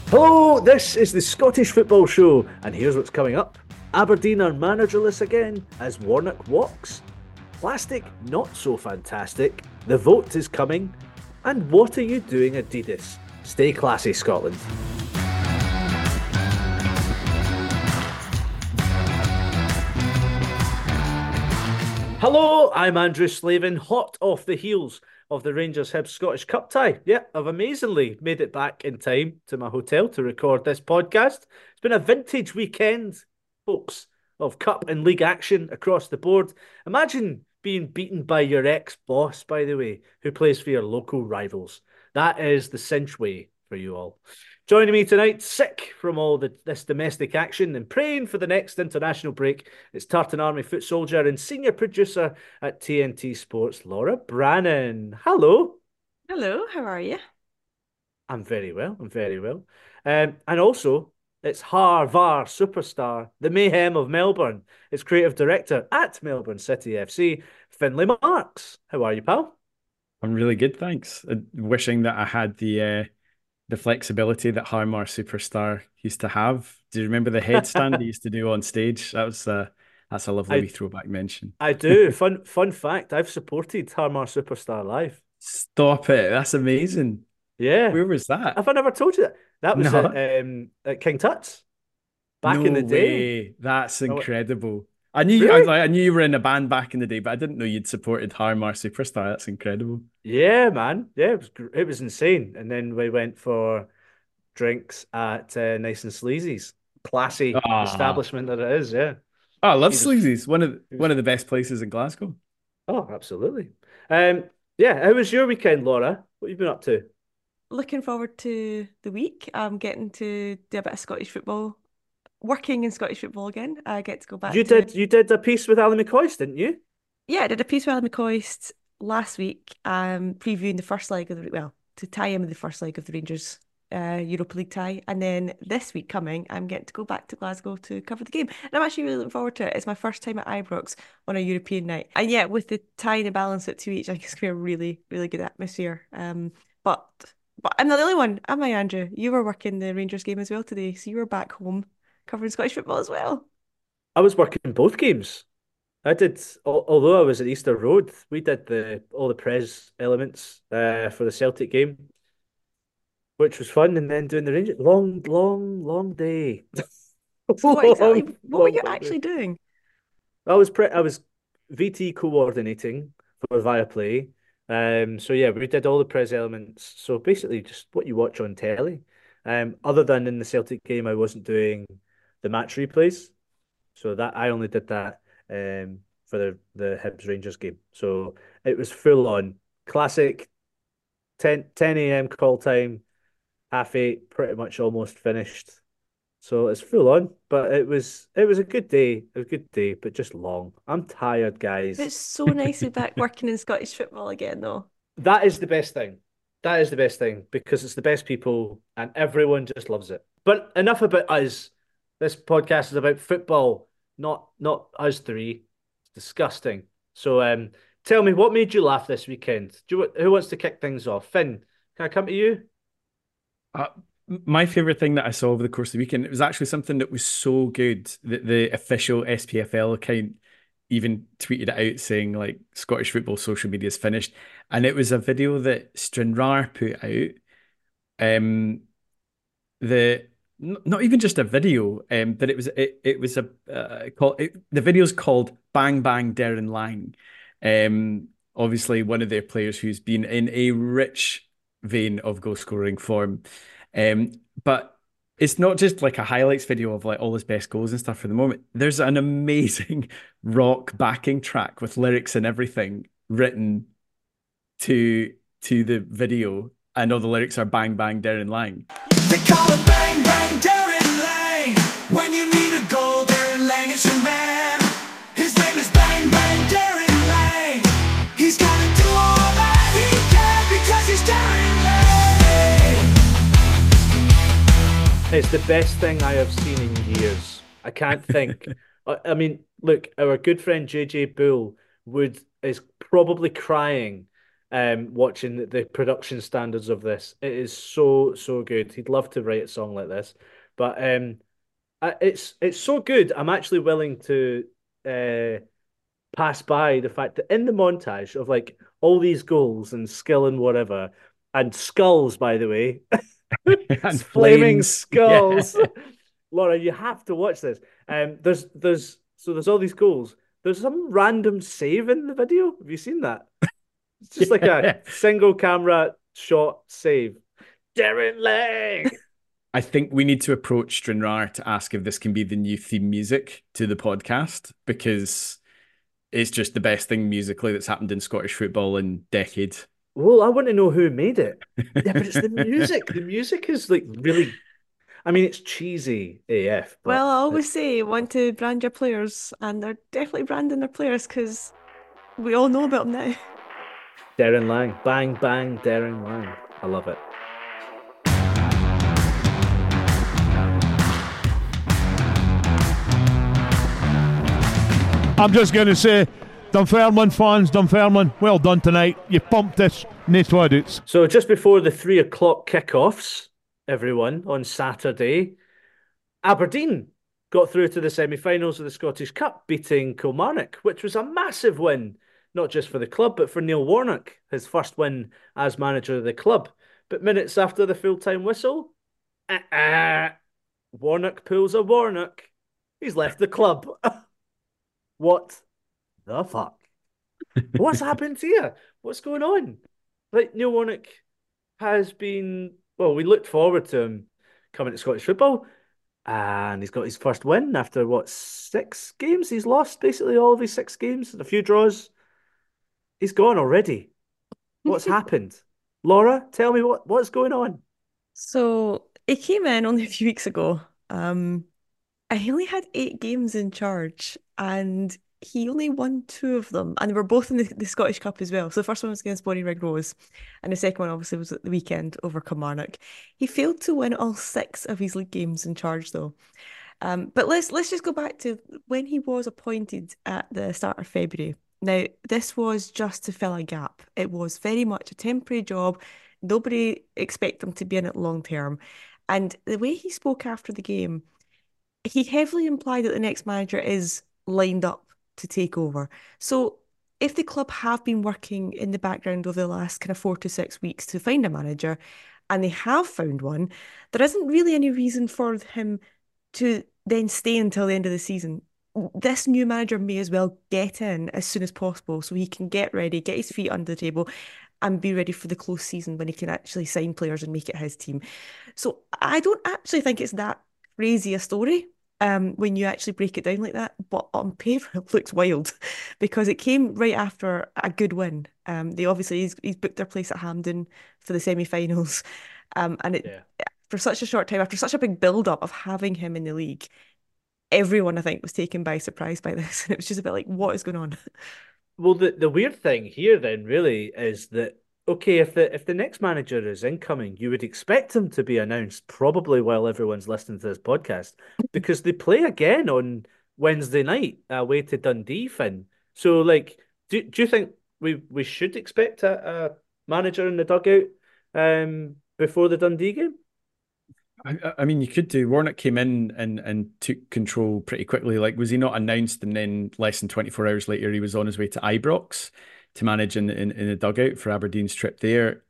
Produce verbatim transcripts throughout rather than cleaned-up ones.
Hello, this is the Scottish Football Show, and here's what's coming up. Aberdeen are managerless again as Warnock walks. Plastic not so fantastic. The vote is coming. And what are you doing, Adidas? Stay classy, Scotland. Hello, I'm Andrew Slavin, hot off the heels of the Rangers Hibs Scottish Cup tie. Yeah, I've amazingly made it back in time to my hotel to record this podcast. It's been a vintage weekend, folks, of cup and league action across the board. Imagine being beaten by your ex-boss, by the way, who plays for your local rivals. That is the cinch way for you all. Joining me tonight, sick from all the, this domestic action and praying for the next international break, it's Tartan Army foot soldier and senior producer at T N T Sports, Laura Brannan. Hello. Hello, how are you? I'm very well. I'm very well. Um, and also, it's Har Var superstar, the mayhem of Melbourne. It's creative director at Melbourne City F C, Finlay Marks. How are you, pal? I'm really good, thanks. Uh, wishing that I had the uh, the flexibility that Harmar Superstar used to have. Do you remember the headstand he used to do on stage? That was uh, that's a lovely wee I throwback mention. I do. Fun fun fact, I've supported Harmar Superstar live. Stop it! That's amazing. Yeah. Where was that? Have I never told you that? That was at No, um at King Tut's back in no the day. way. That's Oh, incredible. I knew I, really? like, I knew you were in a band back in the day, but I didn't know you'd supported Harmar Superstar. That's incredible. Yeah, man. Yeah, it was gr- it was insane. And then we went for drinks at uh, Nice and Sleazy's, classy Ah, establishment that it is. Yeah, oh, I love he was Sleazy's. One of he one was. of the best places in Glasgow. Oh, absolutely. Um, yeah. How was your weekend, Laura? What have you been up to? Looking forward to the week. I'm getting to do a bit of Scottish football, working in Scottish football again. I get to go back You to, did you did a piece with Alan McCoist, didn't you? yeah, I did a piece with Alan McCoist last week, um, previewing the first leg of the, well, to tie in with the first leg of the Rangers uh, Europa League tie. And then this week coming, I'm getting to go back to Glasgow to cover the game. And I'm actually really looking forward to it. It's my first time at Ibrox on a European night. And yeah, with the tie and the balance at two each, I think it's going to be a really, really good atmosphere. Um, but but I'm not the only one, am I, Andrew? You were working the Rangers game as well today, so you were back home covering Scottish football as well. I was working both games. I did, al- although I was at Easter Road, we did the all the press elements uh, for the Celtic game, which was fun, and then doing the Rangers. Long, long, long day. So what exactly, Long, what were long, you long day. actually doing? I was pre I was V T coordinating for Viaplay. Um, so yeah, we did all the press elements. So basically, just what you watch on telly. Um, other than in the Celtic game, I wasn't doing the match replays. So that I only did that um for the the Hibs Rangers game. So it was full on classic ten ten a m call time, half eight, pretty much almost finished. So it's full on, but it was it was a good day, a good day, but just long. I'm tired, guys. It's so nice to be back working in Scottish football again, though. That is the best thing. That is the best thing because it's the best people and everyone just loves it. But enough about us. This podcast is about football, not not us three. It's disgusting. So um tell me what made you laugh this weekend? Do you, who wants to kick things off? Finn, can I come to you? Uh, my favorite thing that I saw over the course of the weekend, it was actually something that was so good that the official S P F L account even tweeted it out saying like Scottish football social media is finished. And it was a video that Stranraer put out. Um, the n- Not even just a video, um, but it was it, it was a uh, called it, the video's called Bang Bang Darren Lang. Um, obviously one of their players who's been in a rich vein of goal scoring form. Um, but it's not just like a highlights video of like all his best goals and stuff for the moment. There's an amazing rock backing track with lyrics and everything written to to the video, and all the lyrics are Bang Bang Darren Lang. They call it bang bang Darren Lang. When you need a goal, Darren Lang is your man. His name is bang bang Darren Lang. He's gonna do all that he can because he's Darren It's the best thing I have seen in years. I can't think. I, I mean, look, our good friend J J Bull would is probably crying Um, watching the, the production standards of this. It is so, so good. He'd love to write a song like this. But um, I, it's it's so good. I'm actually willing to uh, pass by the fact that in the montage of like all these goals and skill and whatever, and skulls, by the way, And flaming flames. Yeah. skulls. Laura, you have to watch this. Um, there's there's so there's all these goals. There's some random save in the video. Have you seen that? It's just like a Yeah. single camera shot save. Darren Lang. I think we need to approach Stranraer to ask if this can be the new theme music to the podcast because it's just the best thing musically that's happened in Scottish football in decades. Well, I want to know who made it. Yeah, but it's the music. The music is like really. I mean, it's cheesy A F, but Well, I always it's say want to brand your players, and they're definitely branding their players because we all know about them now. Darren Lang. Bang, bang, Darren Lang. I love it. I'm just going to say, Dunfermline fans, Dunfermline, well done tonight. You pumped us, no twadoots. So just before the three o'clock kickoffs, everyone, on Saturday, Aberdeen got through to the semi-finals of the Scottish Cup, beating Kilmarnock, which was a massive win, not just for the club, but for Neil Warnock, his first win as manager of the club. But minutes after the full-time whistle, uh-uh, Warnock pulls a Warnock. He's left the club. What the fuck? What's happened here? What's going on? Like, Neil Warnock has been, well, we looked forward to him coming to Scottish football, and he's got his first win after what, six games? He's lost basically all of his six games, and a few draws. He's gone already. What's happened? Laura, tell me what, what's going on. So he came in only a few weeks ago. Um, and he only had eight games in charge, and he only won two of them, and they were both in the, the Scottish Cup as well. So the first one was against Bonnyrigg Rose, and the second one obviously was at the weekend over Kilmarnock. He failed to win all six of his league games in charge, though. Um, but let's let's just go back to when he was appointed at the start of February. Now, this was just to fill a gap. It was very much a temporary job. Nobody expected him to be in it long term. And the way he spoke after the game, he heavily implied that the next manager is lined up to take over. So if the club have been working in the background over the last kind of four to six weeks to find a manager, and they have found one, there isn't really any reason for him to then stay until the end of the season. This new manager may as well get in as soon as possible so he can get ready, get his feet under the table, and be ready for the close season when he can actually sign players and make it his team. So I don't actually think it's that crazy a story um, when you actually break it down like that. But on paper, it looks wild because it came right after a good win. Um, they obviously he's, he's booked their place at Hampden for the semi-finals, um, and it Yeah. for such a short time, after such a big build-up of having him in the league, everyone I think was taken by surprise by this, and it was just a bit like, what is going on? Well, the, the weird thing here then really is that okay, if the if the next manager is incoming, you would expect him to be announced probably while everyone's listening to this podcast because they play again on Wednesday night away to Dundee, Finn. So, like, do do you think we we should expect a, a manager in the dugout um before the Dundee game? I, I mean, you could do. Warnock came in and, and took control pretty quickly. Like, was he not announced? And then less than twenty-four hours later, he was on his way to Ibrox to manage in in, in a dugout for Aberdeen's trip there.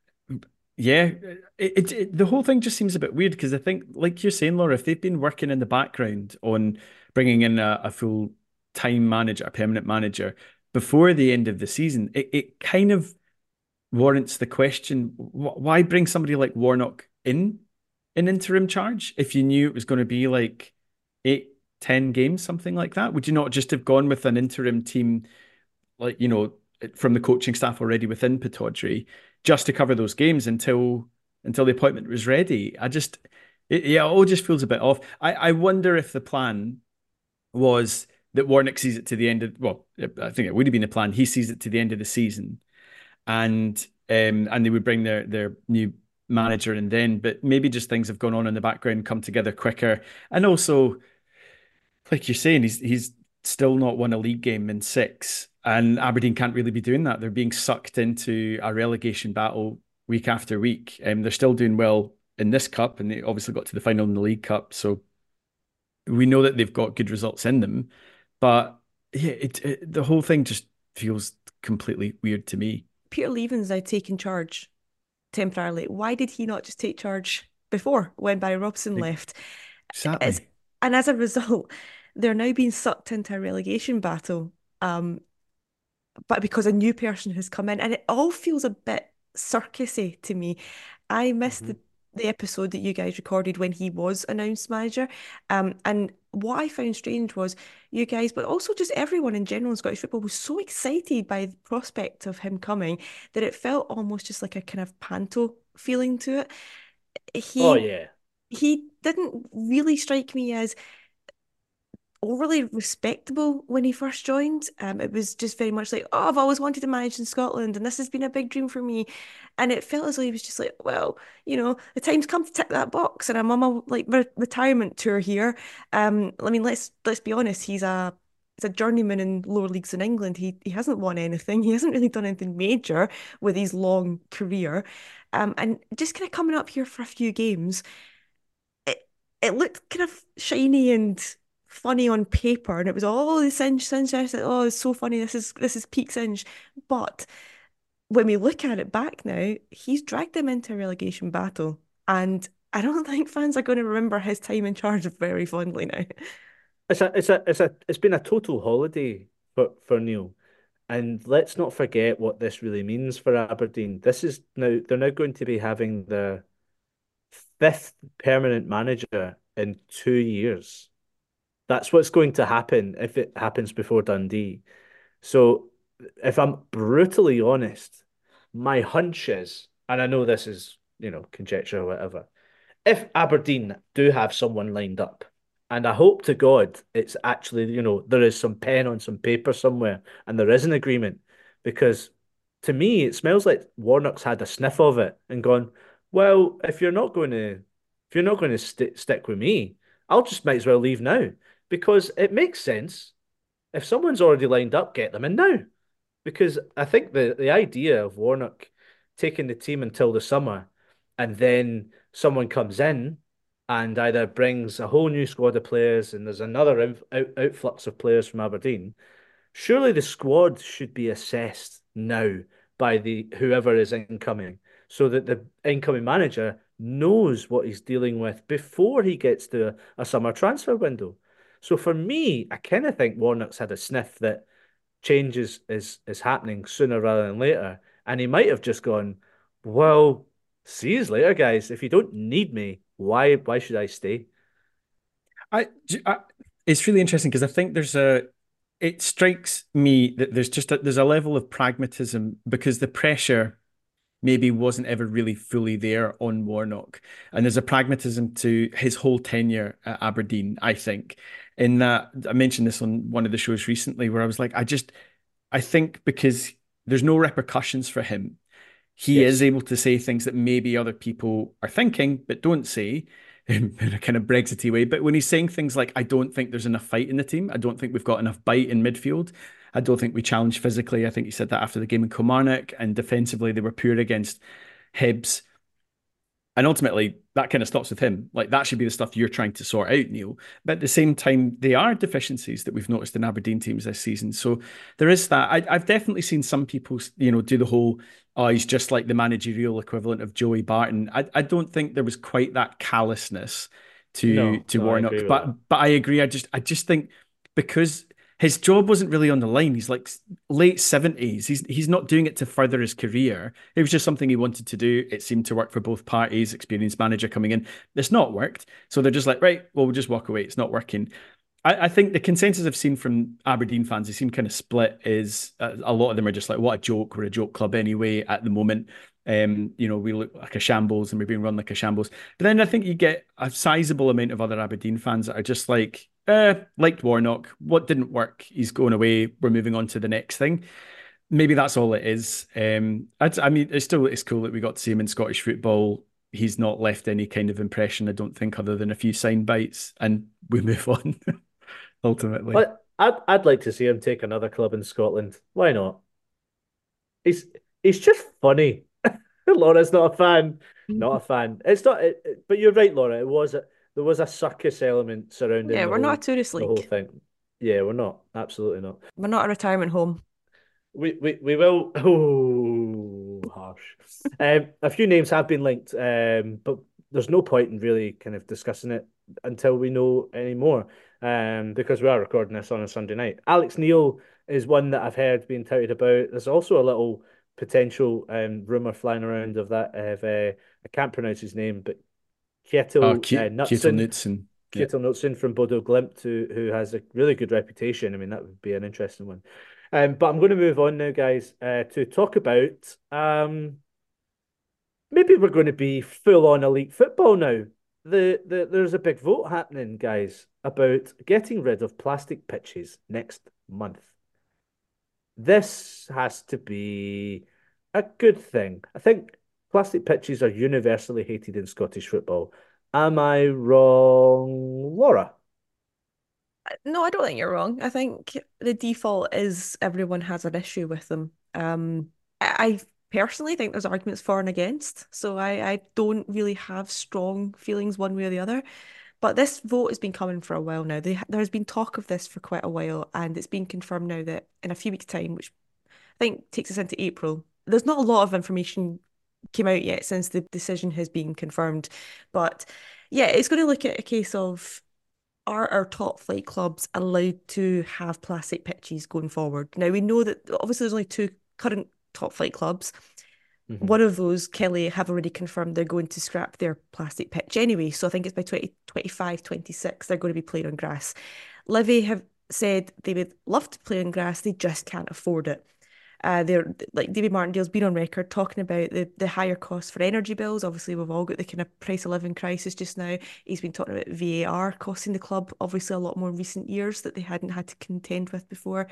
Yeah, it, it, it the whole thing just seems a bit weird because I think, like you're saying, Laura, if they've been working in the background on bringing in a, a full time manager, a permanent manager before the end of the season, it, it kind of warrants the question: wh- why bring somebody like Warnock in? An interim charge if you knew it was going to be like eight, ten games, something like that? Would you not just have gone with an interim team, like, you know, from the coaching staff already within Pittodrie, just to cover those games until until the appointment was ready? I just, it, yeah, it all just feels a bit off. I, I wonder if the plan was that Warnock sees it to the end of, well, I think it would have been the plan. He sees it to the end of the season, and um, and they would bring their their new manager and then, but maybe just things have gone on in the background, come together quicker. And also, like you're saying, he's he's still not won a league game in six. And Aberdeen can't really be doing that. They're being sucked into a relegation battle week after week. Um, they're still doing well in this cup, and they obviously got to the final in the League Cup. So we know that they've got good results in them. But yeah, it, it the whole thing just feels completely weird to me. Peter Leven's now taking charge temporarily. Why did he not just take charge before when Barry Robson left? Exactly. It's, and as a result, they're now being sucked into a relegation battle. Um, but because a new person has come in, and it all feels a bit circusy to me. I missed Mm-hmm. the the episode that you guys recorded when he was announced manager. Um, and what I found strange was you guys, but also just everyone in general in Scottish football was so excited by the prospect of him coming that it felt almost just like a kind of panto feeling to it. Oh He yeah. he didn't really strike me as overly respectable when he first joined. Um, it was just very much like, oh, I've always wanted to manage in Scotland, and this has been a big dream for me. And it felt as though he was just like, well, you know, the time's come to tick that box, and I'm on my like re retirement tour here. Um, I mean, let's let's be honest, he's a he's a journeyman in lower leagues in England. He he hasn't won anything. He hasn't really done anything major with his long career. Um, and just kind of coming up here for a few games, it it looked kind of shiny and funny on paper, and it was all oh, the Singe, Singe. I said, oh, it's so funny. This is this is peak Singe. But when we look at it back now, he's dragged them into a relegation battle, and I don't think fans are going to remember his time in charge very fondly now. It's a it's a it's a it's been a total holiday for for Neil. And let's not forget what this really means for Aberdeen. This is now they're now going to be having their fifth permanent manager in two years. That's what's going to happen if it happens before Dundee. So if I'm brutally honest, my hunch is, and I know this is, you know, conjecture or whatever, if Aberdeen do have someone lined up, and I hope to God it's actually, you know, there is some pen on some paper somewhere and there is an agreement, because to me it smells like Warnock's had a sniff of it and gone, well, if you're not going to, if you're not going to st stick with me, I'll just might as well leave now because it makes sense. If someone's already lined up, get them in now. Because I think the, the idea of Warnock taking the team until the summer and then someone comes in and either brings a whole new squad of players and there's another in, out, outflux of players from Aberdeen, surely the squad should be assessed now by the whoever is incoming so that the incoming manager knows what he's dealing with before he gets to a, a summer transfer window. So for me, I kind of think Warnock's had a sniff that changes is is happening sooner rather than later. And he might have just gone, well, see you later, guys. If you don't need me, why why should I stay? I, I it's really interesting because I think there's a it strikes me that there's just a, there's a level of pragmatism because the pressure maybe wasn't ever really fully there on Warnock, and there's a pragmatism to his whole tenure at Aberdeen. I think in that I mentioned this on one of the shows recently where I was like, I just I think because there's no repercussions for him, he is Yes. able to say things that maybe other people are thinking but don't say in a kind of Brexity way. But when he's saying things like, I don't think there's enough fight in the team, I don't think we've got enough bite in midfield, I don't think we challenge physically. I think he said that after the game in Kilmarnock, and defensively they were poor against Hibs. And ultimately, that kind of stops with him. Like, that should be the stuff you're trying to sort out, Neil. But at the same time, they are deficiencies that we've noticed in Aberdeen teams this season. So there is that. I, I've definitely seen some people, you know, do the whole, oh, he's just like the managerial equivalent of Joey Barton. I, I don't think there was quite that callousness to No, to no, I agree Warnock. with that. But but I agree. I just I just think because his job wasn't really on the line. He's like late seventies. He's he's not doing it to further his career. It was just something he wanted to do. It seemed to work for both parties. Experienced manager coming in. It's not worked. So they're just like, right, well, we'll just walk away. It's not working. I, I think the consensus I've seen from Aberdeen fans, they seem kind of split, is uh, a lot of them are just like, what a joke. We're a joke club anyway at the moment. Um, you know, we look like a shambles and we're being run like a shambles. But then I think you get a sizable amount of other Aberdeen fans that are just like, eh, liked Warnock. What didn't work? He's going away. We're moving on to the next thing. Maybe that's all it is. Um, I'd, I mean, it's still it's cool that we got to see him in Scottish football. He's not left any kind of impression, I don't think, other than a few sign bites, and we move on ultimately. But I'd I'd like to see him take another club in Scotland. Why not? He's he's just funny. Laura's not a fan. Not a fan. It's not. It, it- but you're right, Laura. It was a, there was a circus element surrounding Yeah, the we're not a whole tourist the whole league. thing. Yeah, we're not. Absolutely not. We're not a retirement home. We we we will. Oh, harsh. Um, a few names have been linked, um, but there's no point in really kind of discussing it until we know any more. Um, because we are recording this on a Sunday night. Alex Neil is one that I've heard being touted about. There's also a little potential um rumor flying around of that of uh, I can't pronounce his name, but Oh, Kjetil uh, Ke- Ketel Knutsen. Knutsen. Yeah. Kjetil Knutsen from Bodo Glimt, who who has a really good reputation. I mean, that would be an interesting one. Um, but I'm going to move on now, guys, uh, to talk about um, maybe we're going to be full on elite football now. The, the there's a big vote happening, guys, about getting rid of plastic pitches next month. This has to be a good thing. I think plastic pitches are universally hated in Scottish football. Am I wrong, Laura? No, I don't think you're wrong. I think the default is everyone has an issue with them. Um, I, I personally think there's arguments for and against, so I, I don't really have strong feelings one way or the other. But this vote has been coming for a while now. They, there has been talk of this for quite a while, and it's been confirmed now that in a few weeks' time, which I think takes us into April, there's not a lot of information came out yet since the decision has been confirmed. But yeah, it's going to look at a case of are our top flight clubs allowed to have plastic pitches going forward? Now we know that obviously there's only two current top flight clubs. Mhm. One of those, Kelly, have already confirmed they're going to scrap their plastic pitch anyway. So I think it's by twenty twenty-five, twenty-six, they're going to be playing on grass. Livy have said they would love to play on grass, they just can't afford it. Uh, they're like David Martindale's been on record talking about the, the higher costs for energy bills. Obviously, we've all got the kind of price of living crisis just now. He's been talking about V A R costing the club, obviously, a lot more in recent years that they hadn't had to contend with before.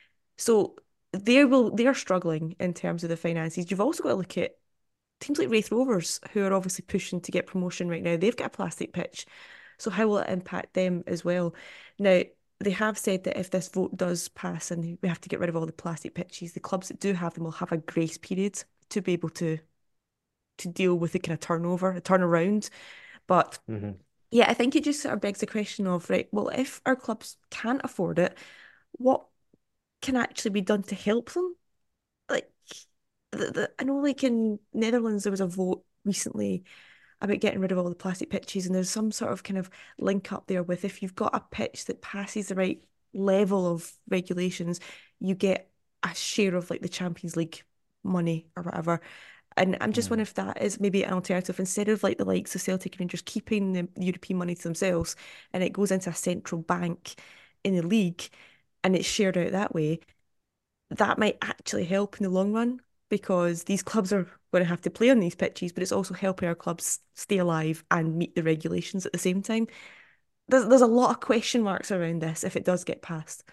So they will they are struggling in terms of the finances. You've also got to look at teams like Wraith Rovers, who are obviously pushing to get promotion right now. They've got a plastic pitch. So how will it impact them as well? Now, they have said that if this vote does pass and we have to get rid of all the plastic pitches, the clubs that do have them will have a grace period to be able to to deal with the kind of turnover, a turnaround. But Mhm. yeah, I think it just sort of begs the question of, right, well, if our clubs can't afford it, what can actually be done to help them? Like, the, the, I know, like in Netherlands, there was a vote recently about getting rid of all the plastic pitches, and there's some sort of kind of link up there with if you've got a pitch that passes the right level of regulations, you get a share of like the Champions League money or whatever. And I'm just Mm. wondering if that is maybe an alternative instead of like the likes of Celtic and Rangers keeping the European money to themselves and it goes into a central bank in the league and it's shared out that way, that might actually help in the long run because these clubs are going to have to play on these pitches, but it's also helping our clubs stay alive and meet the regulations at the same time. There's there's a lot of question marks around this if it does get passed.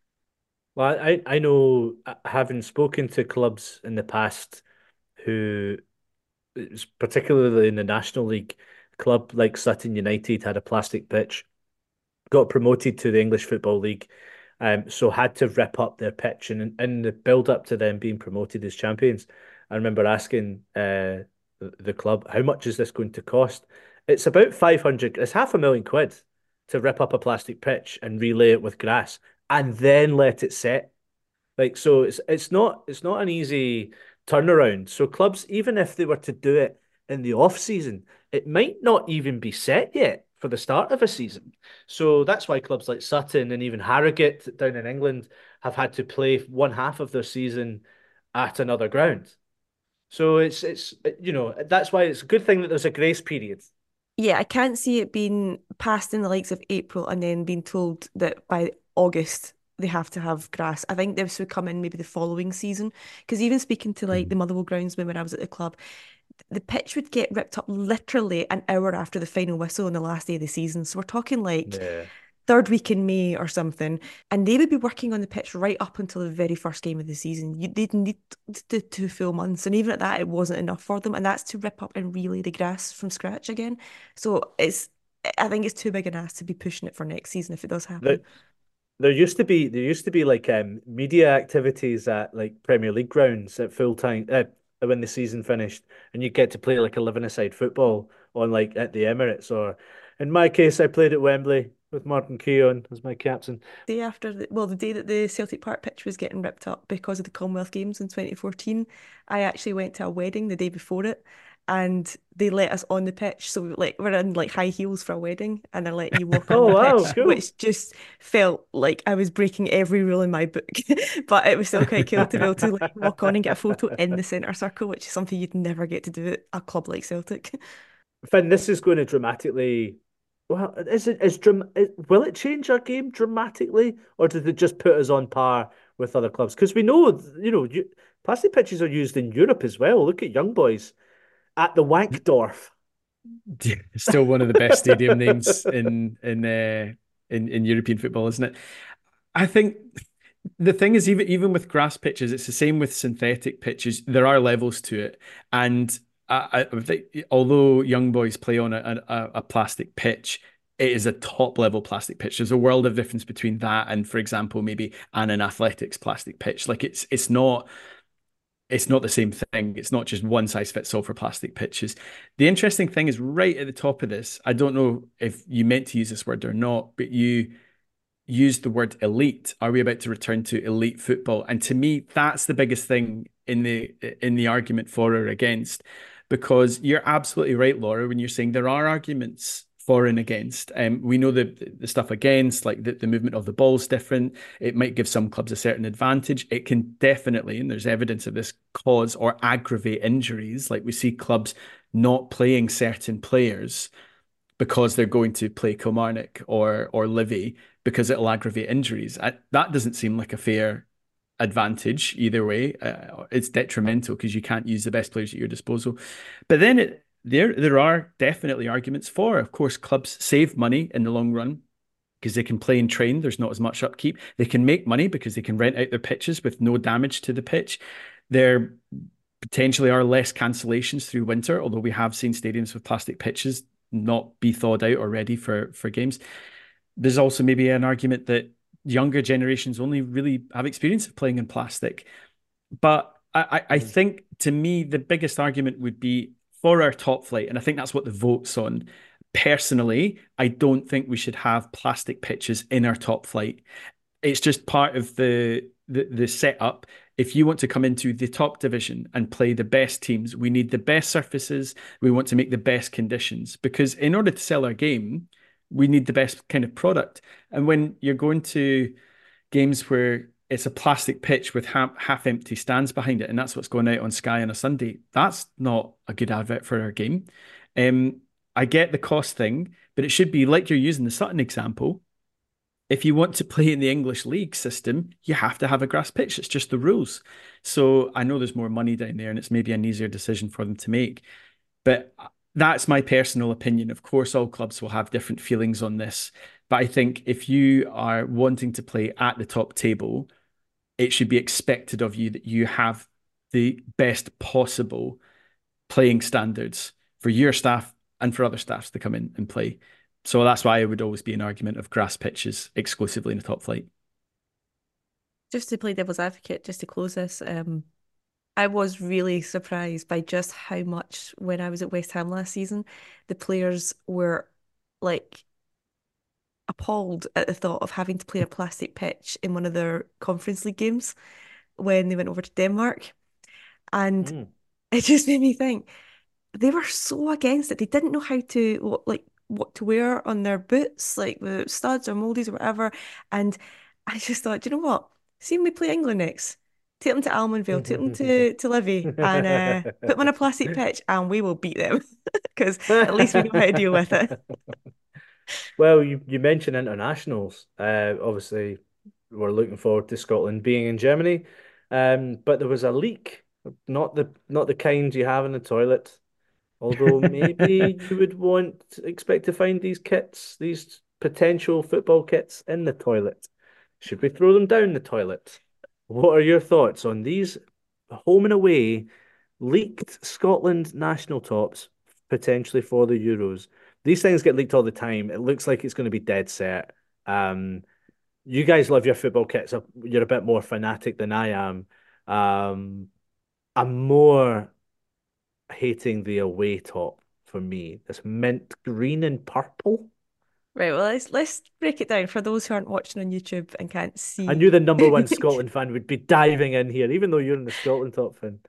Well, I I know uh, having spoken to clubs in the past who, particularly in the National League, a club like Sutton United had a plastic pitch, got promoted to the English Football League, um, so had to rip up their pitch. And in the build up to them being promoted as champions, I remember asking uh, the, the club, how much is this going to cost? It's about five hundred, it's half a million quid to rip up a plastic pitch and relay it with grass and then let it set. Like so it's it's not it's not an easy turnaround. So clubs, even if they were to do it in the off season, it might not even be set yet for the start of a season. So that's why clubs like Sutton and even Harrogate down in England have had to play one half of their season at another ground. So it's it's you know, that's why it's a good thing that there's a grace period. Yeah, I can't see it being passed in the likes of April and then being told that by August they have to have grass. I think this would come in maybe the following season. Because even speaking to like the Mhm. Motherwell groundsman when I was at the club, the pitch would get ripped up literally an hour after the final whistle on the last day of the season. So we're talking like Yeah. third week in May or something, and they would be working on the pitch right up until the very first game of the season. You, they'd need the two full months, and even at that, it wasn't enough for them. And that's to rip up and relay the grass from scratch again. So it's, I think it's too big an ask to be pushing it for next season if it does The happen. There used to be there used to be like um media activities at like Premier League grounds at full time uh, when the season finished, and you get to play like eleven-a-side football on like at the Emirates, or in my case, I played at Wembley with Martin Keown as my captain. Day after the, well, the day that the Celtic Park pitch was getting ripped up because of the Commonwealth Games in twenty fourteen, I actually went to a wedding the day before it, and they let us on the pitch. So we, like we're in like high heels for a wedding, and they're letting you walk on Oh the wow, pitch, cool. which just felt like I was breaking every rule in my book. But it was still quite cool to be able to like walk on and get a photo in the centre circle, which is something you'd never get to do at a club like Celtic. Finn, this is going to dramatically. Well, is it is dram it, will it change our game dramatically, or does it just put us on par with other clubs? Because we know, you know, you, plastic pitches are used in Europe as well. Look at Young Boys at the Wankdorf. Still one of the best stadium names in in uh, in in European football, isn't it? I think the thing is, even even with grass pitches, it's the same with synthetic pitches. There are levels to it, and I, I think although young boys play on a, a, a plastic pitch, it is a top level plastic pitch. There's a world of difference between that and, for example, maybe an an athletics plastic pitch. Like it's it's not it's not the same thing. It's not just one size fits all for plastic pitches. The interesting thing is right at the top of this. I don't know if you meant to use this word or not, but you used the word elite. Are we about to return to elite football? And to me, that's the biggest thing in the in the argument for or against, because you're absolutely right, Laura, when you're saying there are arguments for and against. Um, we know the the stuff against, like the, the movement of the ball is different. It might give some clubs a certain advantage. It can definitely, and there's evidence of this, cause or aggravate injuries. Like we see clubs not playing certain players because they're going to play Kilmarnock or or Livy because it'll aggravate injuries. I, that doesn't seem like a fair advantage either way. Uh, it's detrimental because you can't use the best players at your disposal. But then it, there there are definitely arguments for. Of course, clubs save money in the long run because they can play and train. There's not as much upkeep. They can make money because they can rent out their pitches with no damage to the pitch. There potentially are less cancellations through winter, although we have seen stadiums with plastic pitches not be thawed out or ready for for games. There's also maybe an argument that younger generations only really have experience of playing in plastic. But I, I, I Mm. think to me, the biggest argument would be for our top flight. And I think that's what the vote's on. Personally, I don't think we should have plastic pitches in our top flight. It's just part of the, the, the setup. If you want to come into the top division and play the best teams, we need the best surfaces. We want to make the best conditions, because in order to sell our game, we need the best kind of product. And when you're going to games where it's a plastic pitch with half, half empty stands behind it, and that's what's going out on Sky on a Sunday, that's not a good advert for our game. Um, I get the cost thing, but it should be like you're using the Sutton example. If you want to play in the English league system, you have to have a grass pitch. It's just the rules. So I know there's more money down there and it's maybe an easier decision for them to make. But that's my personal opinion. Of course, all clubs will have different feelings on this. But I think if you are wanting to play at the top table, it should be expected of you that you have the best possible playing standards for your staff and for other staffs to come in and play. So that's why it would always be an argument of grass pitches exclusively in the top flight. Just to play devil's advocate, just to close this, um, I was really surprised by just how much when I was at West Ham last season, the players were like appalled at the thought of having to play a plastic pitch in one of their Conference League games when they went over to Denmark. And Mm. it just made me think they were so against it. They didn't know how to what, like what to wear on their boots, like the studs or moldies or whatever. And I just thought, do you know what? See when we play England next. Take them to Almondvale, take them to, to Livy, and uh, put them on a plastic pitch, and we will beat them because at least we know how to deal with it. Well, you, you mentioned internationals. Uh, obviously, we're looking forward to Scotland being in Germany. Um, but there was a leak, not the not the kind you have in the toilet. Although maybe you would want expect to find these kits, these potential football kits in the toilet. Should we throw them down the toilet? What are your thoughts on these home and away leaked Scotland national tops potentially for the Euros? These things get leaked all the time. It looks like it's going to be dead set. Um, you guys love your football kits. So you're a bit more fanatic than I am. Um, I'm more hating the away top for me. This mint green and purple. Right, well, let's let's break it down for those who aren't watching on YouTube and can't I knew see. the number one Scotland fan would be diving in here, even though you're in the Scotland top fan.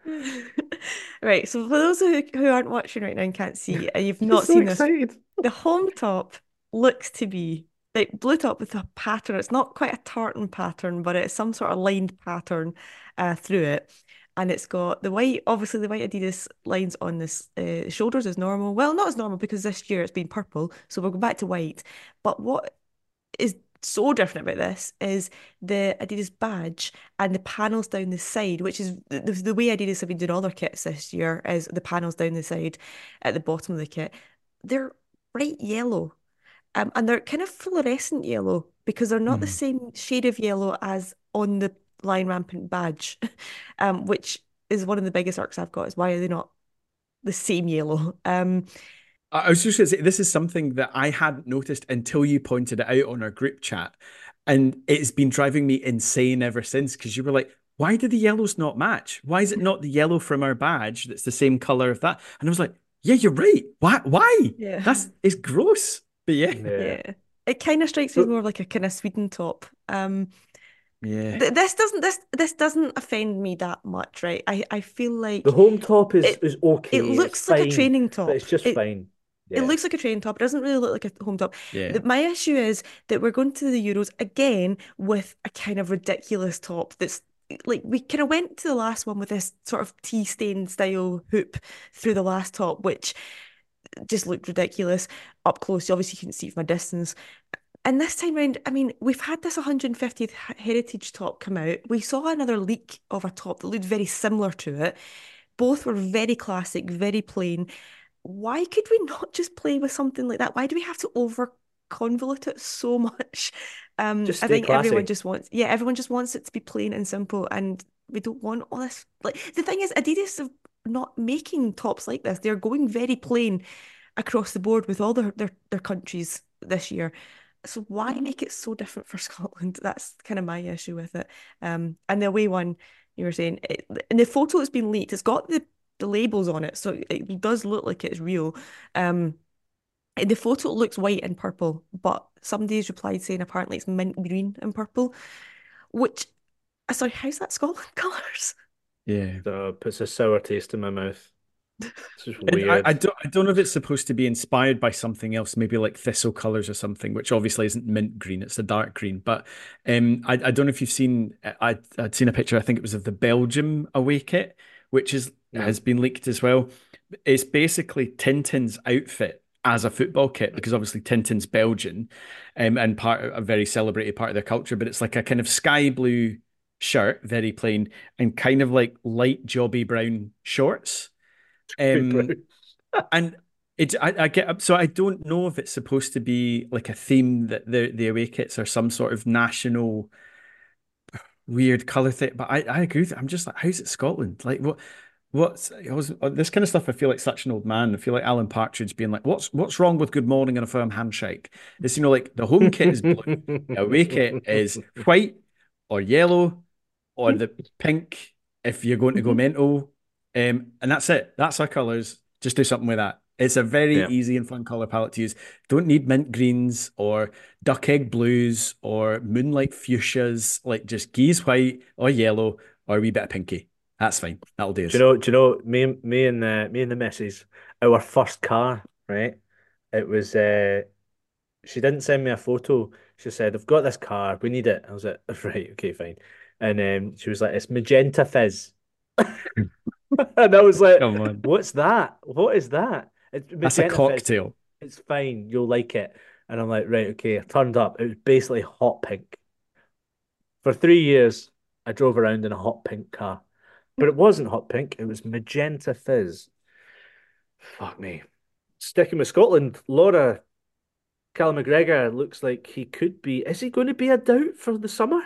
Right, so for those who, who aren't watching right now and can't see, and you've Just not so seen this, excited. the home top looks to be like blue top with a pattern. It's not quite a tartan pattern, but it's some sort of lined pattern uh, through it. And it's got the white, obviously the white Adidas lines on this uh, shoulders is normal. Well, not as normal because this year it's been purple, so we'll go back to white. But what is so different about this is the Adidas badge and the panels down the side, which is the, the way Adidas have been doing all their kits this year, is the panels down the side at the bottom of the kit. They're bright yellow. Um, and they're kind of fluorescent yellow because they're not the Mm. same shade of yellow as on the Lion Rampant badge, um, which is one of the biggest irks I've got is why are they not the same yellow? Um, I I was just going to say, this is something that I hadn't noticed until you pointed it out on our group chat. And it's been driving me insane ever since because you were like, why do the yellows not match? Why is it not the yellow from our badge that's the same color of that? And I was like, yeah, you're right. Why? Why? yeah, That's it's gross. But yeah, Yeah. yeah. It kind of strikes me as So more of like a kind of Sweden top. Um, yeah. th this doesn't this this doesn't offend me that much, right? I I feel the like home top is it is it okay. It's looks like a fine, training but top. it's just It fine. It Yeah. looks like a train top. It doesn't really look like a home top. Yeah. The, my issue is that we're going to the Euros again with a kind of ridiculous top that's like we kind of went to the last one with this sort of tea stain style hoop through the last top, which just looked ridiculous up close. You obviously couldn't see it from a distance. And this time round, I mean, we've had this one hundred fiftieth heritage top come out. We saw another leak of a top that looked very similar to it. Both were very classic, very plain. Why could we not just play with something like that? Why do we have to over convolute it so much? Um, Just I stay think everyone classy. just wants, yeah, everyone just wants it to be plain and simple, and we don't want all this. Like the thing is, Adidas are not making tops like this. They're going very plain across the board with all their their, their countries this year. So why make it so different for Scotland? That's kind of my issue with it. Um, and the away one, you were saying, it, and the photo has been leaked. It's got the the labels on it, so it does look like it's real. Um, the photo looks white and purple, but somebody's replied saying apparently it's mint green and purple, which, uh, sorry, how's that Scotland colours? Yeah. So it puts a sour taste in my mouth. It's just And I, weird. I don't I don't know if it's supposed to be inspired by something else, maybe like thistle colors or something, which obviously isn't mint green, it's a dark green. But um, I, I don't know if you've seen I I'd seen a picture, I think it was of the Belgium away kit, which is Mm. has been leaked as well. It's basically Tintin's outfit as a football kit because obviously Tintin's Belgian, um, and part a very celebrated part of their culture. But it's like a kind of sky blue shirt, very plain, and kind of like light jobby brown shorts. Um, Brown. and it, I, I get so I don't know if it's supposed to be like a theme that the the away kits are some sort of national weird color thing. But I, I agree with it. I'm just like, how's it Scotland? Like what? What's I was, this kind of stuff? I feel like such an old man. I feel like Alan Partridge being like, "What's what's wrong with good morning and a firm handshake?" It's you know like the home kit is blue, the away kit is white or yellow or the pink if you're going to go mental, um, and that's it. That's our colours. Just do something with that. It's a very Yeah. easy and fun colour palette to use. Don't need mint greens or duck egg blues or moonlight fuchsias. Like just geese white or yellow or a wee bit of pinky. That's fine. That'll do Do you us. know? Do you know? Me, and- me and the me and the missus, our first car, right? It was. Uh, she didn't send me a photo. She said, "I've got this car. We need it." I was like, "Right, okay, fine." And um, she was like, "It's magenta fizz," and I was like, Come on. "What's that? What is that?" It's That's a magenta fizz. cocktail. It's fine. You'll like it. And I'm like, right, okay. I turned up. It was basically hot pink. For three years, I drove around in a hot pink car. But it wasn't hot pink, it was magenta fizz. Fuck me. Sticking with Scotland, Laura, Callum McGregor looks like he could be. Is he going to be a doubt for the summer?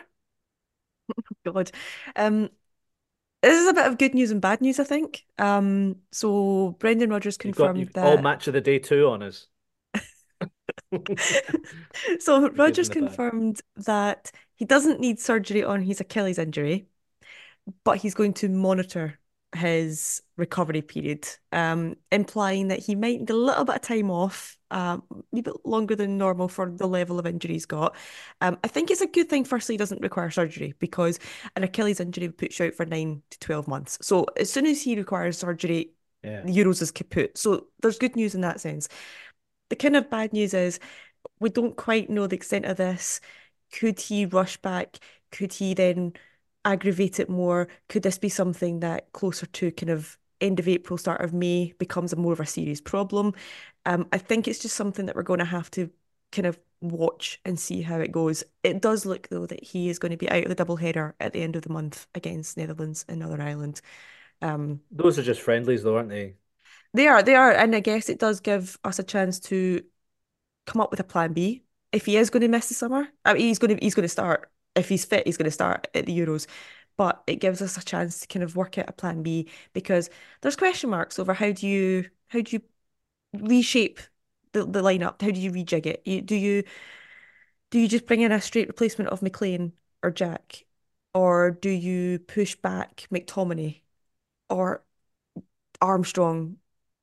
God. Um, this is a bit of good news and bad news, I think. Um, so Brendan Rodgers You've got confirmed you've all that match of the day two on us. So Good Rodgers in the bag. confirmed that he doesn't need surgery on his Achilles injury, but he's going to monitor his recovery period, um, implying that he might need a little bit of time off, um, a bit longer than normal for the level of injury he's got. Um, I think it's a good thing, firstly, he doesn't require surgery because an Achilles injury puts you out for nine to twelve months. So as soon as he requires surgery, Yeah. the Euros is kaput. So there's good news in that sense. The kind of bad news is we don't quite know the extent of this. Could he rush back? Could he then aggravate it more? Could this be something that closer to kind of end of April, start of May becomes a more of a serious problem? Um, I think it's just something that we're going to have to kind of watch and see how it goes. It does look though that he is going to be out of the double header at the end of the month against Netherlands and Northern Ireland. Um, Those are just friendlies, though, aren't they? they are, they are, and I guess it does give us a chance to come up with a plan B if he is going to miss the summer. I mean, he's going to he's going to start if he's fit. He's going to start at the Euros, but it gives us a chance to kind of work out a plan B because there's question marks over how do you how do you reshape the, the lineup? How do you rejig it? You, do you do you just bring in a straight replacement of McLean or Jack, or do you push back McTominay or Armstrong,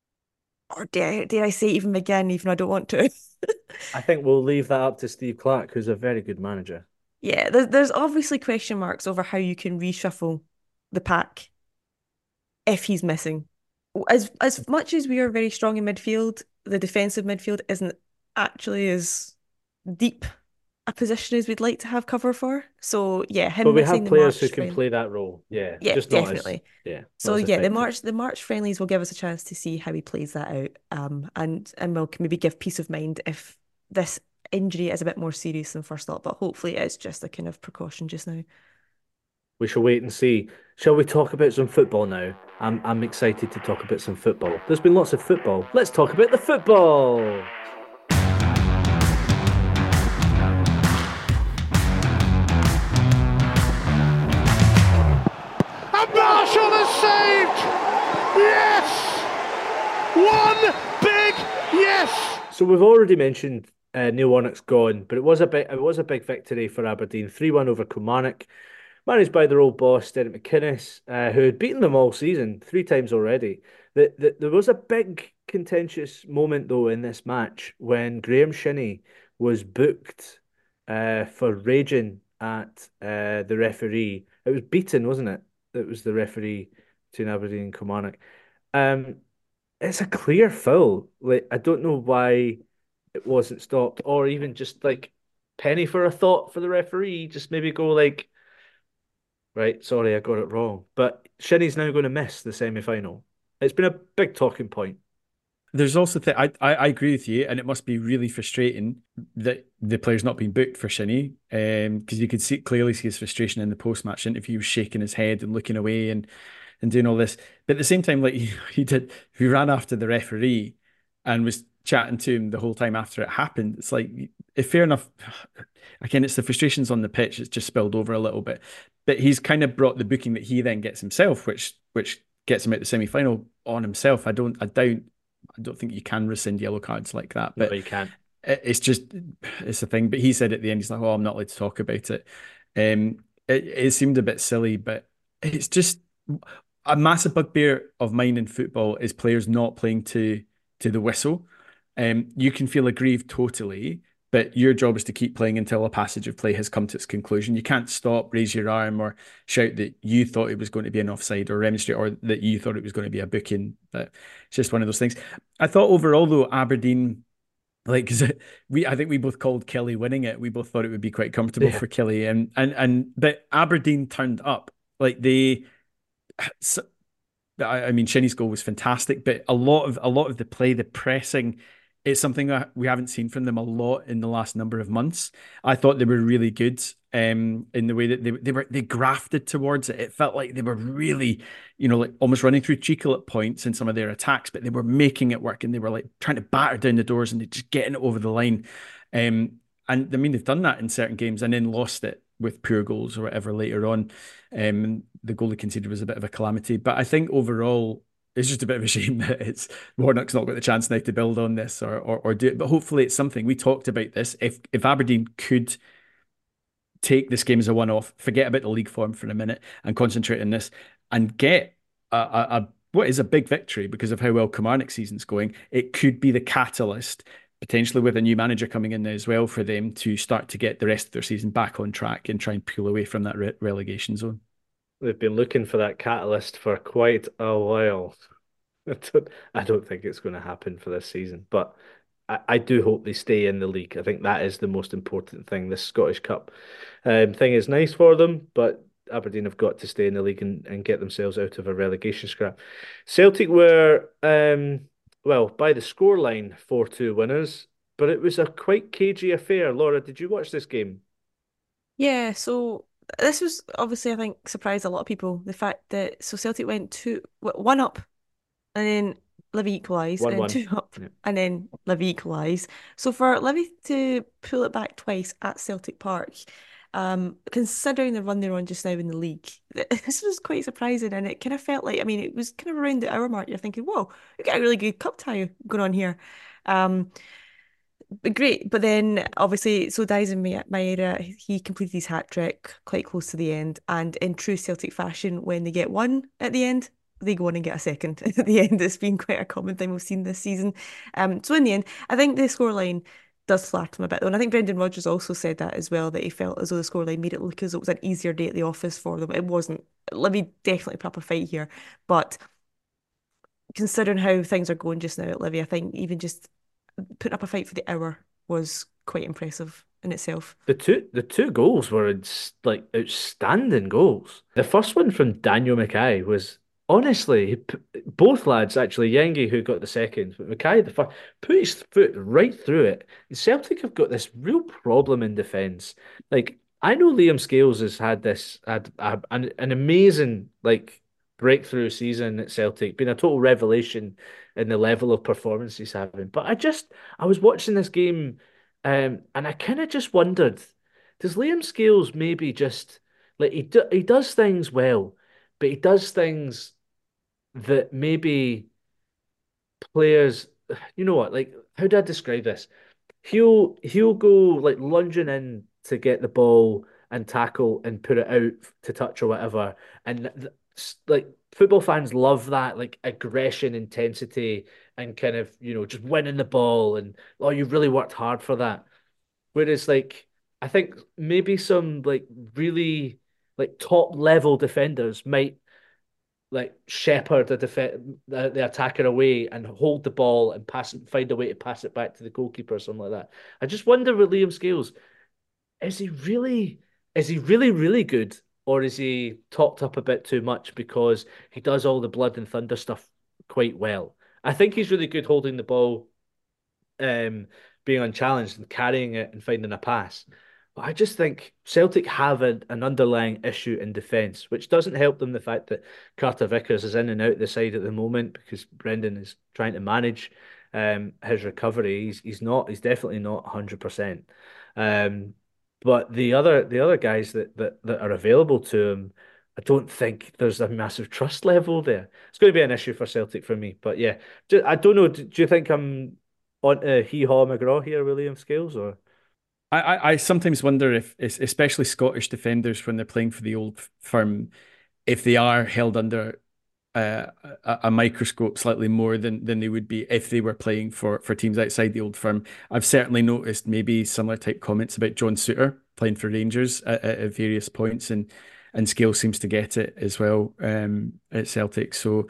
or dare, dare I say even McGinn, even though I don't want to? I think we'll leave that up to Steve Clark, who's a very good manager. Yeah, there's there's obviously question marks over how you can reshuffle the pack if he's missing. As as much as we are very strong in midfield, the defensive midfield isn't actually as deep a position as we'd like to have cover for. So yeah, But him we missing have the players who March can friend. play that role. Yeah, Yeah, just not as definitely. yeah, So not as yeah, the effective. March the March friendlies will give us a chance to see how he plays that out. Um, and and will maybe give peace of mind if this injury is a bit more serious than first thought. But hopefully it's just a kind of precaution just now. We shall wait and see. Shall we talk about some football now? I'm I'm excited to talk about some football. There's been lots of football. Let's talk about the football. And Marshall has saved! Yes! One big yes! So we've already mentioned uh, Neil Warnock's gone, but it was a bit it was a big victory for Aberdeen, three one over Kilmarnock, managed by their old boss Derek McInnes, uh, who had beaten them all season three times already. The, the, there was a big contentious moment though in this match when Graham Shinney was booked uh, for raging at uh, the referee. It was Beaton, wasn't it? That was the referee between Aberdeen and Kilmarnock. Um, it's a clear foul. Like I don't know why it wasn't stopped, or even just like penny for a thought for the referee. Just maybe go like, right, sorry, I got it wrong. But Shinny's now going to miss the semi final. It's been a big talking point. There's also th I, I I agree with you, and it must be really frustrating that the player's not been booked for Shinnie, um, because you could see clearly see his frustration in the post-match interview, shaking his head and looking away and and doing all this. But at the same time, like he, he did, he ran after the referee and was chatting to him the whole time after it happened. It's like, if fair enough, again, it's the frustrations on the pitch. It's just spilled over a little bit. But he's kind of brought the booking that he then gets himself, which which gets him out the semi-final on himself. I don't, I doubt. I don't think you can rescind yellow cards like that, but no, you can't. It's just it's a thing. But he said at the end, he's like, "Oh, I'm not allowed to talk about it." Um, it, it seemed a bit silly, but it's just a massive bugbear of mine in football is players not playing to to the whistle. Um, you can feel aggrieved totally, but your job is to keep playing until a passage of play has come to its conclusion. You can't stop, raise your arm, or shout that you thought it was going to be an offside, or remonstrate, or that you thought it was going to be a booking. But it's just one of those things. I thought overall, though, Aberdeen, like, cause we, I think we both called Kelly winning it. We both thought it would be quite comfortable Yeah. for Kelly, and and and but Aberdeen turned up. Like they, so, I, I mean, Shinnie's goal was fantastic, but a lot of a lot of the play, the pressing, it's something that we haven't seen from them a lot in the last number of months. I thought they were really good um, in the way that they they were they grafted towards it. It felt like they were really, you know, like almost running through treacle at points in some of their attacks, but they were making it work and they were like trying to batter down the doors and they just getting it over the line. Um, and I mean, they've done that in certain games and then lost it with poor goals or whatever later on. Um, the goal they conceded was a bit of a calamity, but I think overall it's just a bit of a shame that it's Warnock's not got the chance now to build on this or or, or do it. But hopefully it's something. We talked about this. If if Aberdeen could take this game as a one-off, forget about the league form for a minute and concentrate on this and get a, a, a what is a big victory because of how well Kilmarnock season's going, it could be the catalyst, potentially with a new manager coming in there as well, for them to start to get the rest of their season back on track and try and pull away from that re- relegation zone. They've been looking for that catalyst for quite a while. I don't, I don't think it's going to happen for this season, but I, I do hope they stay in the league. I think that is the most important thing. This Scottish Cup um, thing is nice for them, but Aberdeen have got to stay in the league and, and get themselves out of a relegation scrap. Celtic were, um, well, by the scoreline, four two winners, but it was a quite cagey affair. Laura, did you watch this game? Yeah, so this was obviously, I think, surprised a lot of people. The fact that so Celtic went two, w- one up, and then Livy equalised, and then one one. two up, Yeah. and then Livy equalised. So for Livy to pull it back twice at Celtic Park, um, considering the run they're on just now in the league, this was quite surprising, and it kind of felt like, I mean, it was kind of around the hour mark. You're thinking, whoa, we got a really good cup tie going on here. Um, but great, but then obviously, so Dyson Maeda, he completed his hat trick quite close to the end, and in true Celtic fashion, when they get one at the end, they go on and get a second at the end. It's been quite a common thing we've seen this season. Um, so in the end, I think the scoreline does flatter them a bit, though, and I think Brendan Rodgers also said that as well, that he felt as though the scoreline made it look as though it was an easier day at the office for them. It wasn't. Livy definitely put up a fight here, but considering how things are going just now at Livy, I think even just putting up a fight for the hour was quite impressive in itself. The two the two goals were ins- like outstanding goals. The first one from Daniel Mackay was honestly he p- both lads actually Yengi who got the second, but Mackay the first put his foot right through it. And Celtic have got this real problem in defence. Like I know Liam Scales has had this had a, an an amazing like breakthrough season at Celtic, been a total revelation in the level of performance he's having. But I just I was watching this game. Um, and I kind of just wondered, does Liam Scales maybe just like he do, he does things well, but he does things that maybe players, you know what, like how do I describe this? He'll he'll go like lunging in to get the ball and tackle and put it out to touch or whatever, and th- s- like football fans love that like aggression, intensity, and kind of you know just winning the ball and oh you really worked hard for that. Whereas like I think maybe some like really like top level defenders might like shepherd the def the, the attacker away and hold the ball and pass it, find a way to pass it back to the goalkeeper or something like that. I just wonder with Liam Scales, is he really is he really really good or is he topped up a bit too much because he does all the blood and thunder stuff quite well? I think he's really good holding the ball, um, being unchallenged and carrying it and finding a pass. But I just think Celtic have a, an underlying issue in defence, which doesn't help them the fact that Carter Vickers is in and out the side at the moment because Brendan is trying to manage um, his recovery. He's he's not he's definitely not one hundred percent. Um, but the other the other guys that, that that are available to him, I don't think there's a massive trust level there. It's going to be an issue for Celtic for me. But yeah, do, I don't know. Do, do you think I'm on to Hee Haw McGraw here, William Scales, or I, I, I sometimes wonder if, especially Scottish defenders, when they're playing for the old firm, if they are held under uh, a, a microscope slightly more than than they would be if they were playing for for teams outside the old firm. I've certainly noticed maybe similar type comments about John Souttar playing for Rangers at, at various points, and and Scales seems to get it as well um, at Celtic. So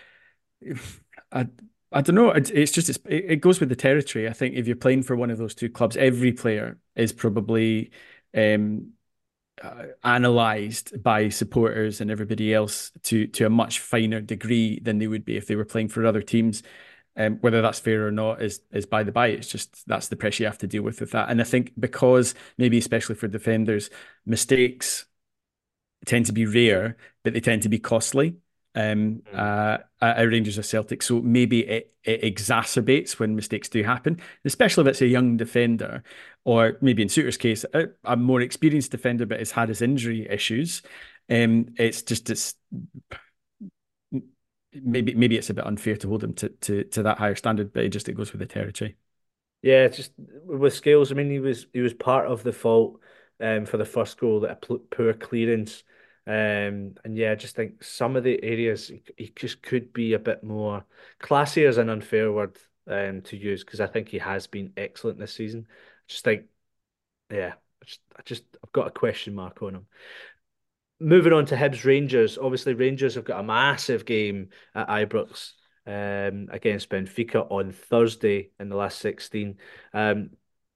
I I don't know. It's, it's just it's, it goes with the territory. I think if you're playing for one of those two clubs, every player is probably um, uh, analysed by supporters and everybody else to to a much finer degree than they would be if they were playing for other teams. Um, whether that's fair or not is is by the by. It's just that's the pressure you have to deal with with that. And I think because maybe especially for defenders, mistakes tend to be rare, but they tend to be costly. Um, uh, at Rangers or Celtic, so maybe it, it exacerbates when mistakes do happen, especially if it's a young defender, or maybe in Souttar's case, a, a more experienced defender but has had his injury issues. Um, it's just it's maybe maybe it's a bit unfair to hold him to to to that higher standard, but it just it goes with the territory. Yeah, it's just with Scales. I mean, he was he was part of the fault um, for the first goal, that a pl- poor clearance. Um, and yeah, I just think some of the areas he, he just could be a bit more classier is an unfair word um, to use, because I think he has been excellent this season. Just think, yeah, I just, I just I've got a question mark on him. Moving on to Hibs Rangers. Obviously, Rangers have got a massive game at Ibrox um, against Benfica on Thursday in the last sixteen. Um,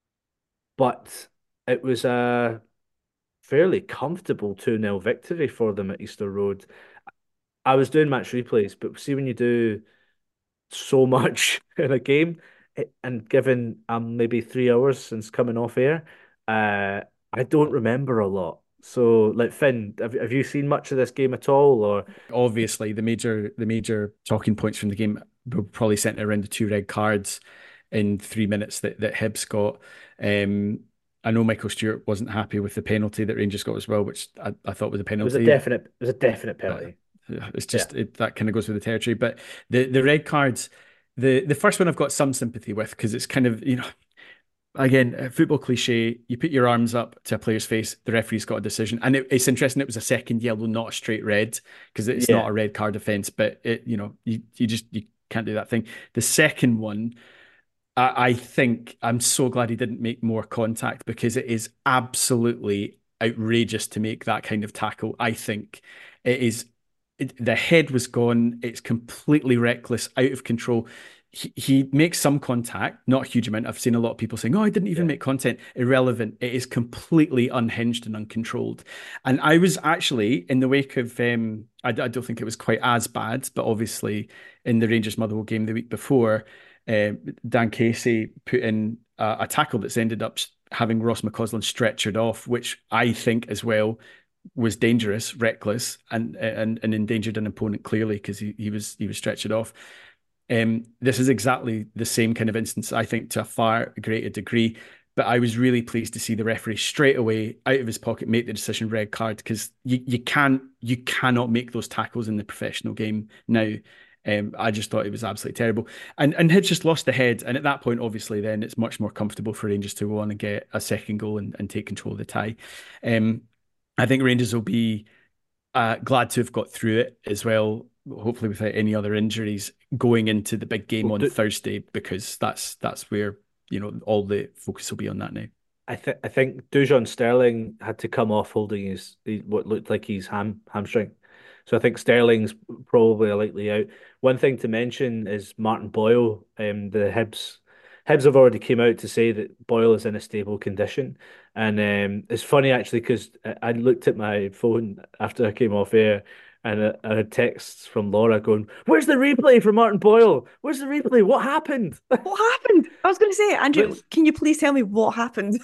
but it was a fairly comfortable two nil victory for them at Easter Road. I was doing match replays, but see when you do so much in a game, it, and given um maybe three hours since coming off air, uh, I don't remember a lot. So, like Finn, have have you seen much of this game at all, or Obviously, the major the major talking points from the game were probably centered around the two red cards in three minutes that that Hibs got. Um, I know Michael Stewart wasn't happy with the penalty that Rangers got as well, which I, I thought was a it was a penalty. definite, it was a definite Uh, penalty? it's Yeah, just it, that kind of goes with the territory. But the the red cards, the the first one I've got some sympathy with because it's kind of you know again, a football cliche, you put your arms up to a player's face, the referee's got a decision. And it, it's interesting, it was a second yellow, not a straight red, because it's yeah. not a red card offence, but it, you know, you, you just you can't do that thing. The second one, I, I think I'm so glad he didn't make more contact because it is absolutely outrageous to make that kind of tackle. I think it is it, the head was gone. It's completely reckless, out of control. He, he makes some contact, not a huge amount. I've seen a lot of people saying, "Oh, I didn't even Yeah. make contact." Irrelevant. It is completely unhinged and uncontrolled. And I was actually in the wake of, um, I, I don't think it was quite as bad, but obviously in the Rangers Motherwell game the week before, uh, Dan Casey put in a, a tackle that's ended up having Ross McCausland stretchered off, which I think as well was dangerous, reckless, and and and endangered an opponent clearly because he, he was he was stretched off. Um, this is exactly the same kind of instance, I think, to a far greater degree. But I was really pleased to see the referee straight away out of his pocket make the decision red card because you you can't you cannot make those tackles in the professional game now. Um, I just thought it was absolutely terrible, and and Hibs just lost the head. And at that point, obviously, then it's much more comfortable for Rangers to go on and get a second goal and, and take control of the tie. Um, I think Rangers will be uh, glad to have got through it as well, hopefully without any other injuries going into the big game Well, on do, Thursday, because that's that's where you know all the focus will be on that now. I think I think Dujon Sterling had to come off holding his, his what looked like his ham hamstring. So I think Sterling's probably likely out. One thing to mention is Martin Boyle. Um, the Hibs Hibs have already came out to say that Boyle is in a stable condition, and um, it's funny actually because I, I looked at my phone after I came off air, and I, I had texts from Laura going, "Where's the replay for Martin Boyle? Where's the replay? What happened?" What happened? I was going to say, Andrew, But can you please tell me what happened?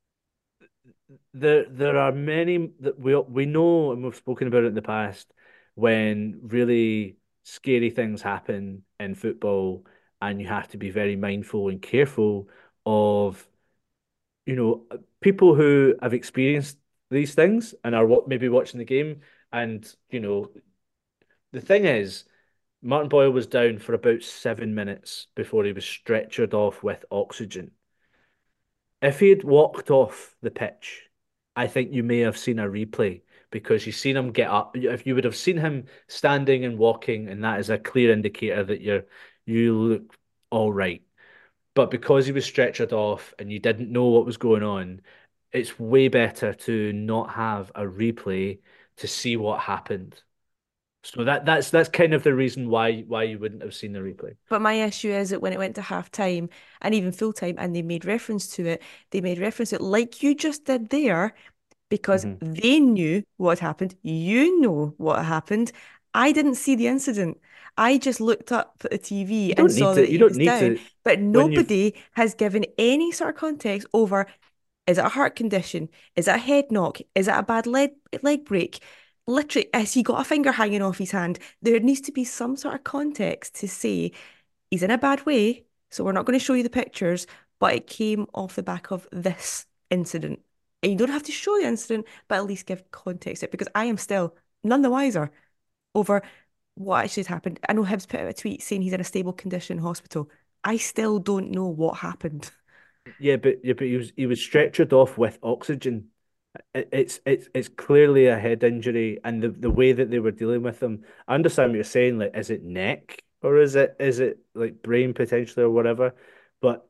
there there are many that we we know, and we've spoken about it in the past, when really scary things happen in football, and you have to be very mindful and careful of, you know, people who have experienced these things and are what maybe watching the game. And you know, the thing is, Martin Boyle was down for about seven minutes before he was stretchered off with oxygen. If he had walked off the pitch, I think you may have seen a replay, because you've seen him get up. If you would have seen him standing and walking, and that is a clear indicator that you're you look all right. But because he was stretchered off and you didn't know what was going on, it's way better to not have a replay to see what happened. So that that's that's kind of the reason why why you wouldn't have seen the replay. But my issue is that when it went to half time and even full time and they made reference to it, they made reference to it like you just did there because Mhm. they knew what happened. You know what happened. I didn't see the incident. I just looked up at the T V You and don't need saw that to. You he don't was need down, to but when you've. nobody has given any sort of context over, is it a heart condition? Is it a head knock? Is it a bad leg leg break? Literally, has he got a finger hanging off his hand? There needs to be some sort of context to say he's in a bad way, so we're not going to show you the pictures, but it came off the back of this incident. And you don't have to show the incident, but at least give context to it, because I am still none the wiser over what actually has happened. I know Hibs put out a tweet saying he's in a stable condition in hospital. I still don't know what happened. Yeah, but yeah, but he was he was stretchered off with oxygen. It, it's it's it's clearly a head injury, and the the way that they were dealing with him. I understand what you're saying. Like, is it neck or is it is it like brain potentially or whatever? But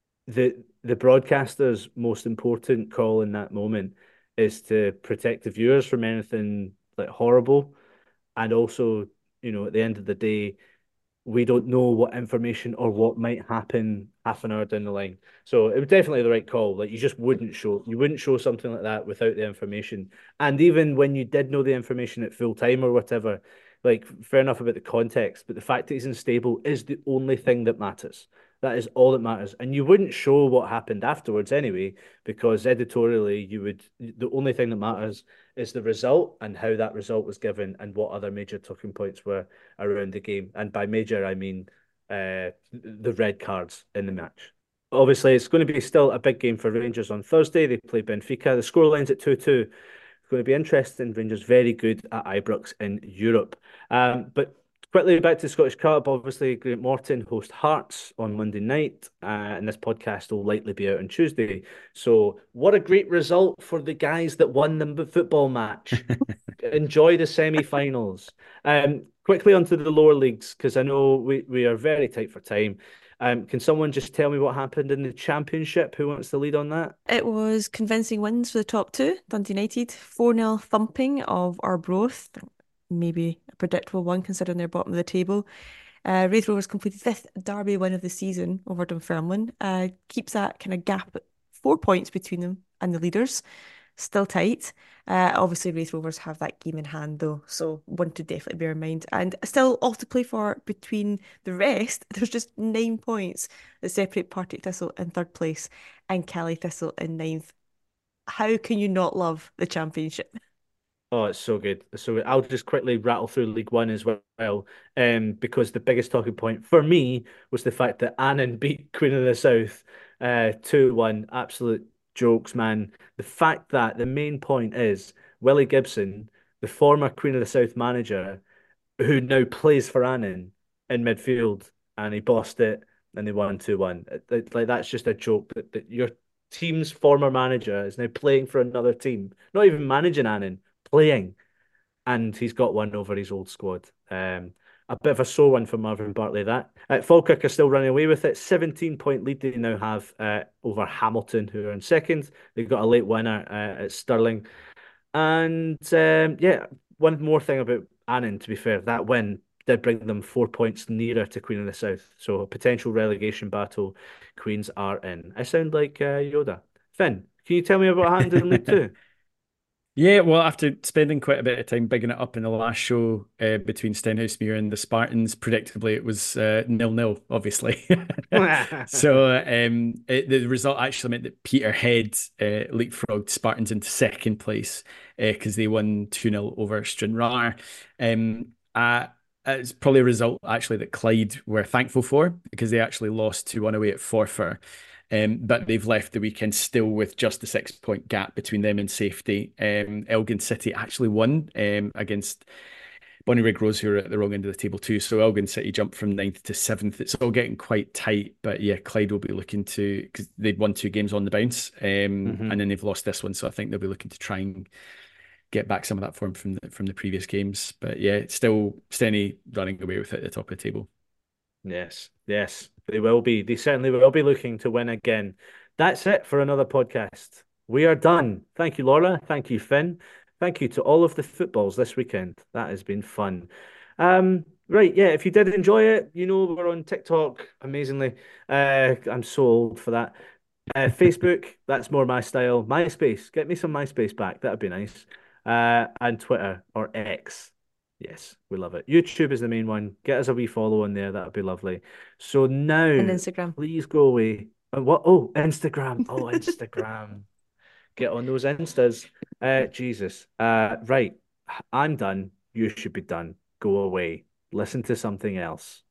the the broadcaster's most important call in that moment is to protect the viewers from anything like horrible, and also, you know, at the end of the day, we don't know what information or what might happen half an hour down the line. So it was definitely the right call. Like, you just wouldn't show you wouldn't show something like that without the information. And even when you did know the information at full time or whatever, like, fair enough about the context, but the fact that he's unstable is the only thing that matters. That is all that matters. And you wouldn't show what happened afterwards anyway, because editorially you would the only thing that matters is the result and how that result was given and what other major talking points were around the game. And by major, I mean uh, the red cards in the match. Obviously, it's going to be still a big game for Rangers on Thursday. They play Benfica. The scoreline's at two two. It's going to be interesting. Rangers very good at Ibrox in Europe. Um, but quickly back to the Scottish Cup. Obviously, Great Morton host Hearts on Monday night, uh, and this podcast will likely be out on Tuesday. So, what a great result for the guys that won the football match. Enjoy the semi-finals. Um, quickly onto the lower leagues, because I know we, we are very tight for time. Um, can someone just tell me what happened in the Championship? Who wants to lead on that? It was convincing wins for the top two. Dundee United, four nil thumping of Arbroath. Maybe a predictable one considering they're bottom of the table. Uh, Raith Rovers completed fifth derby win of the season over Dunfermline. Uh, keeps that kind of gap at four points between them and the leaders. Still tight. Uh, obviously, Raith Rovers have that game in hand, though, so one to definitely bear in mind. And still all to play for between the rest. There's just nine points that separate Partick Thistle in third place and Kelly Thistle in ninth. How can you not love the championship? Oh, it's so good. So I'll just quickly rattle through League One as well, um, because the biggest talking point for me was the fact that Annan beat Queen of the South, uh, two one. Absolute jokes, man. The fact that the main point is Willie Gibson, the former Queen of the South manager, who now plays for Annan in midfield, and he bossed it, and they won two one. Like, that's just a joke that, that your team's former manager is now playing for another team, not even managing Annan, playing, and he's got one over his old squad. Um, a bit of a sore one for Marvin Bartley. That uh, Falkirk are still running away with it. seventeen point lead they now have uh, over Hamilton, who are in second. They've got a late winner uh, at Stirling, and um, yeah, one more thing about Annan. To be fair, that win did bring them four points nearer to Queen of the South. So a potential relegation battle, Queens are in. I sound like uh, Yoda. Finn, can you tell me about what happened in League Two? Yeah, well, after spending quite a bit of time bigging it up in the last show uh, between Stenhousemuir and the Spartans, predictably it was uh, nil-nil, obviously. So um, it, the result actually meant that Peterhead uh, leapfrogged Spartans into second place because uh, they won two nil over Stranraer. Um, uh, it's probably a result actually that Clyde were thankful for because they actually lost two one away at Forfar. Um, but they've left the weekend still with just a six point gap between them and safety. Um, Elgin City actually won um, against Bonnyrigg Rose, who are at the wrong end of the table too. So Elgin City jumped from ninth to seventh. It's all getting quite tight, but yeah, Clyde will be looking to, because they'd won two games on the bounce, um, mm-hmm. and then they've lost this one. So I think they'll be looking to try and get back some of that form from the, from the previous games. But yeah, it's still Steny running away with it at the top of the table. Yes, yes, they will be. They certainly will be looking to win again. That's it for another podcast. We are done. Thank you, Laura. Thank you, Finn. Thank you to all of the footballs this weekend. That has been fun. Um, right, yeah, if you did enjoy it, you know we're on TikTok, amazingly. Uh, I'm so old for that. Uh, Facebook, that's more my style. MySpace, get me some MySpace back. That'd be nice. Uh, and Twitter or X. Yes, we love it. YouTube is the main one. Get us a wee follow on there. That would be lovely. So now, And Instagram. please go away. And what? Oh, Instagram. Oh, Instagram. Get on those Instas. Uh, Jesus. Uh, right. I'm done. You should be done. Go away. Listen to something else.